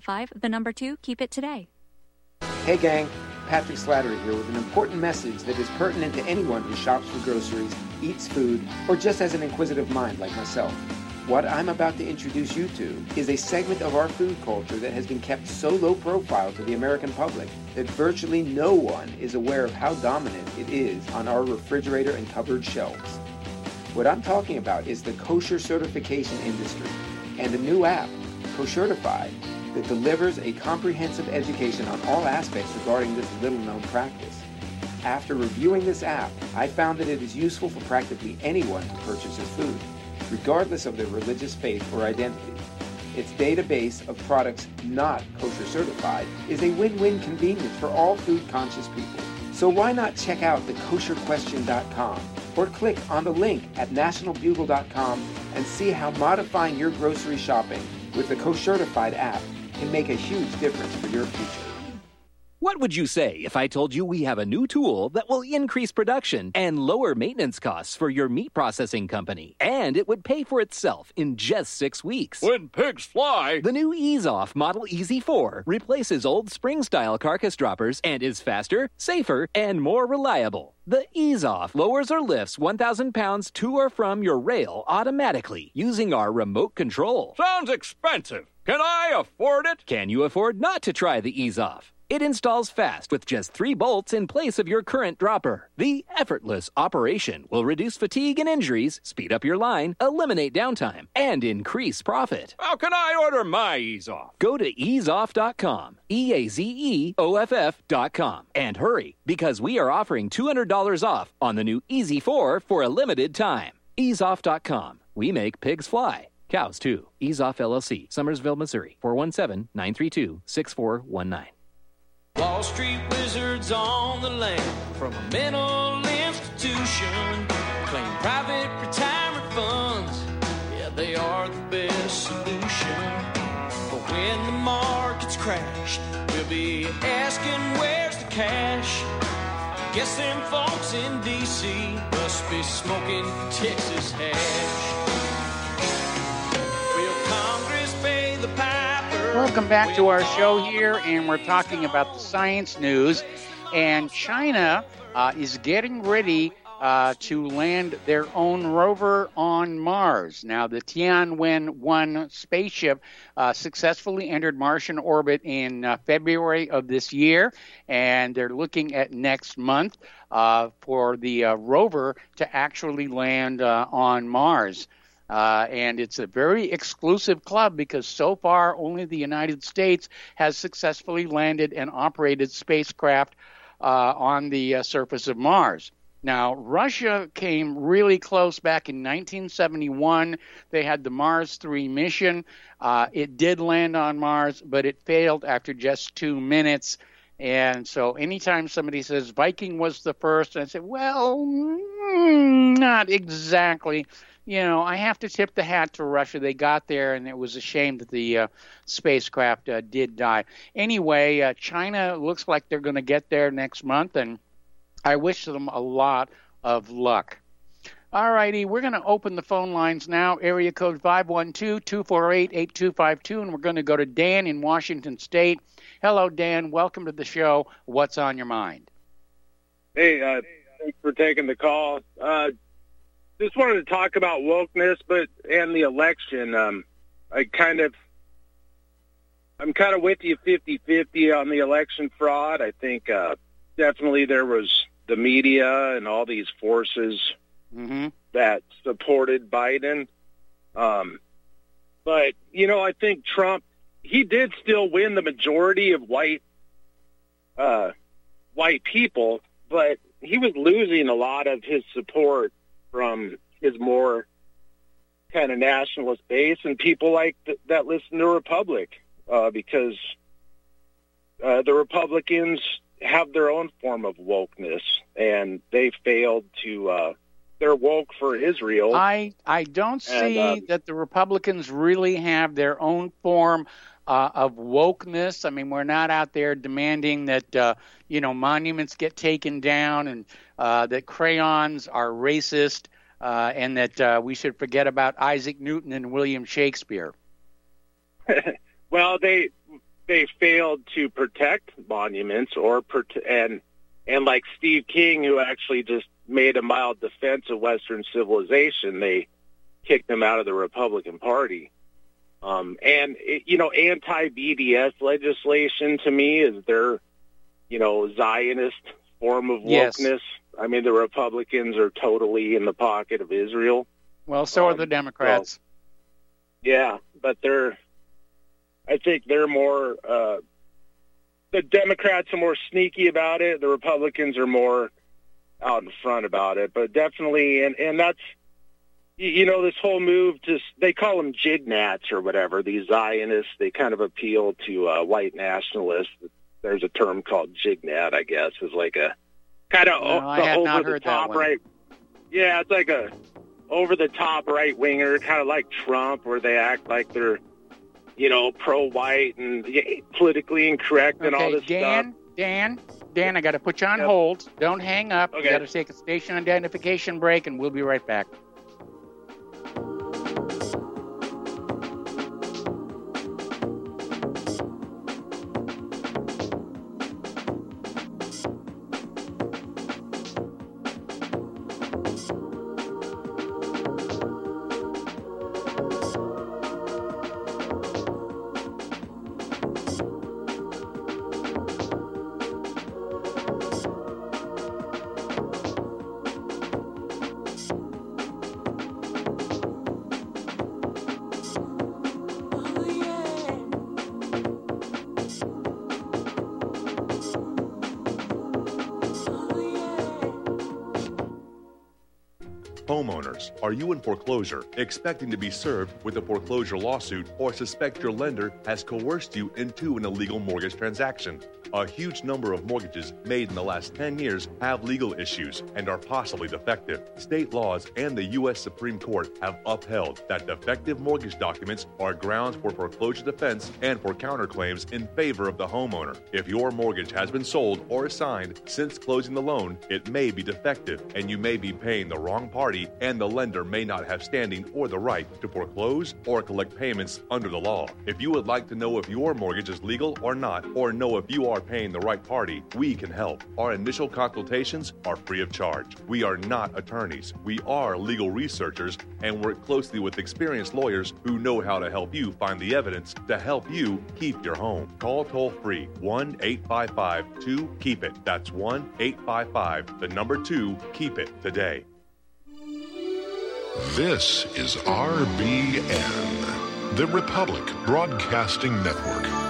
855, 2, keep it today. Hey gang, Patrick Slattery here with an important message that is pertinent to anyone who shops for groceries, eats food, or just has an inquisitive mind like myself. What I'm about to introduce you to is a segment of our food culture that has been kept so low profile to the American public that virtually no one is aware of how dominant it is on our refrigerator and cupboard shelves. What I'm talking about is the kosher certification industry and a new app, Koshertified, that delivers a comprehensive education on all aspects regarding this little-known practice. After reviewing this app, I found that it is useful for practically anyone who purchases food, regardless of their religious faith or identity. Its database of products not kosher certified is a win-win convenience for all food-conscious people. So why not check out thekosherquestion.com or click on the link at nationalbugle.com and see how modifying your grocery shopping with the Koshertified app can make a huge difference for your future. What would you say if I told you we have a new tool that will increase production and lower maintenance costs for your meat processing company? And it would pay for itself in just 6 weeks. When pigs fly! The new EaseOff Model Easy 4 replaces old spring-style carcass droppers and is faster, safer, and more reliable. The EaseOff lowers or lifts 1,000 pounds to or from your rail automatically using our remote control. Sounds expensive. Can I afford it? Can you afford not to try the EaseOff? It installs fast with just 3 bolts in place of your current dropper. The effortless operation will reduce fatigue and injuries, speed up your line, eliminate downtime, and increase profit. How can I order my EaseOff? Go to easeoff.com, EAZEOFF.com, and hurry, because we are offering $200 off on the new Easy 4 for a limited time. Easeoff.com. We make pigs fly. Cows, too. EaseOff LLC, Summersville, Missouri, 417-932-6419. Wall Street wizards on the land from a mental institution claim private retirement funds. Yeah, they are the best solution. But when the markets crash, we'll be asking where's the cash. Guess them folks in D.C. must be smoking Texas hash. Will Congress Welcome back to our show here, and we're talking about the science news. And China is getting ready to land their own rover on Mars. Now, the Tianwen-1 spaceship successfully entered Martian orbit in February of this year, and they're looking at next month for the rover to actually land on Mars. And it's a very exclusive club because so far only the United States has successfully landed and operated spacecraft on the surface of Mars. Now, Russia came really close back in 1971. They had the Mars 3 mission. It did land on Mars, but it failed after just 2 minutes. And so anytime somebody says Viking was the first, I say, well, not exactly. You know, I have to tip the hat to Russia. They got there, and it was a shame that the spacecraft did die. Anyway, China looks like they're going to get there next month, and I wish them a lot of luck. All righty, we're going to open the phone lines now. Area code 512-248-8252, and we're going to go to Dan in Washington State. Hello, Dan. Welcome to the show. What's on your mind? Hey, thanks for taking the call. Just wanted to talk about wokeness, and the election. I'm kind of with you 50-50 on the election fraud. I think definitely there was the media and all these forces that supported Biden. But, you know, I think Trump, he did still win the majority of white people, but he was losing a lot of his support from his more kind of nationalist base and people like that listen to Republic, because the Republicans have their own form of wokeness, and they failed to they're woke for Israel. I don't see that the Republicans really have their own form of wokeness. I mean, we're not out there demanding that monuments get taken down and that crayons are racist, and that we should forget about Isaac Newton and William Shakespeare. Well, they failed to protect monuments and like Steve King, who actually just made a mild defense of Western civilization, they kicked him out of the Republican Party. Anti-BDS legislation to me is their, Zionist form of wokeness. Yes. I mean, the Republicans are totally in the pocket of Israel. Well, so are the Democrats. Yeah, but I think they're more, the Democrats are more sneaky about it. The Republicans are more out in front about it. But definitely, and that's, this whole move they call them jignats or whatever, these Zionists, they kind of appeal to white nationalists. There's a term called jignat, I guess, is like a kind of over-the-top right. Yeah, it's like a over-the-top right-winger, kind of like Trump, where they act like they're, pro-white and politically incorrect and all this stuff. Dan, I got to put you on hold. Don't hang up. Okay. You got to take a station identification break, and we'll be right back. Homeowners, are you in foreclosure, expecting to be served with a foreclosure lawsuit, or suspect your lender has coerced you into an illegal mortgage transaction? A huge number of mortgages made in the last 10 years have legal issues and are possibly defective. State laws and the U.S. Supreme Court have upheld that defective mortgage documents are grounds for foreclosure defense and for counterclaims in favor of the homeowner. If your mortgage has been sold or assigned since closing the loan, it may be defective and you may be paying the wrong party, and the lender may not have standing or the right to foreclose or collect payments under the law. If you would like to know if your mortgage is legal or not, or know if you are paying the right party, we can help. Our initial consultations are free of charge. We are not attorneys. We are legal researchers and work closely with experienced lawyers who know how to help you find the evidence to help you keep your home. Call toll-free 1-855-2-KEEP-IT. That's 1-855-2-KEEP-IT today. This is RBN, the Republic Broadcasting Network.